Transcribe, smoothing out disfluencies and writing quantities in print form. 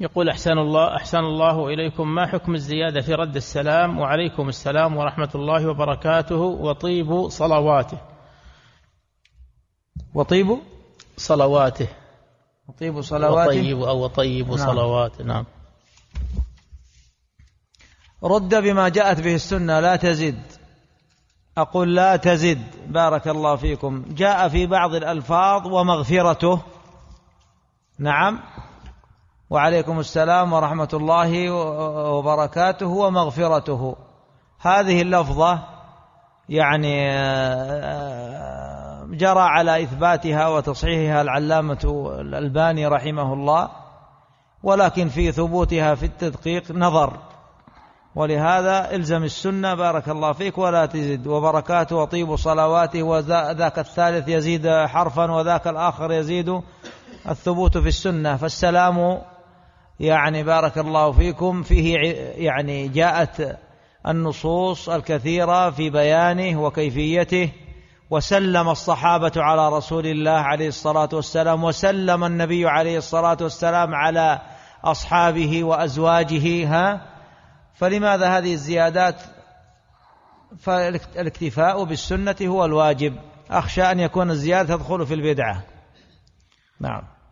يقول أحسن الله إليكم، ما حكم الزيادة في رد السلام وعليكم السلام ورحمة الله وبركاته وطيب صلواته؟ وطيب صلواته. وطيب صلواته وطيب صلواته. نعم. رد بما جاءت به السنة، لا تزد. أقول لا تزد. بارك الله فيكم. جاء في بعض الألفاظ ومغفرته. نعم. وعليكم السلام ورحمة الله وبركاته ومغفرته. هذه اللفظة يعني جرى على إثباتها وتصحيحها العلامة الألباني رحمه الله، ولكن في ثبوتها في التدقيق نظر، ولهذا الزم السنة بارك الله فيك ولا تزد. وبركاته وطيب صلواته، وذاك الثالث يزيد حرفا وذاك الآخر يزيد الثبوت في السنة. فالسلام يعني بارك الله فيكم فيه يعني جاءت النصوص الكثيرة في بيانه وكيفيته، وسلم الصحابة على رسول الله عليه الصلاة والسلام، وسلم النبي عليه الصلاة والسلام على أصحابه وأزواجه. فلماذا هذه الزيادات؟ فالاكتفاء بالسنة هو الواجب. أخشى أن يكون الزيادة تدخل في البدعة. نعم.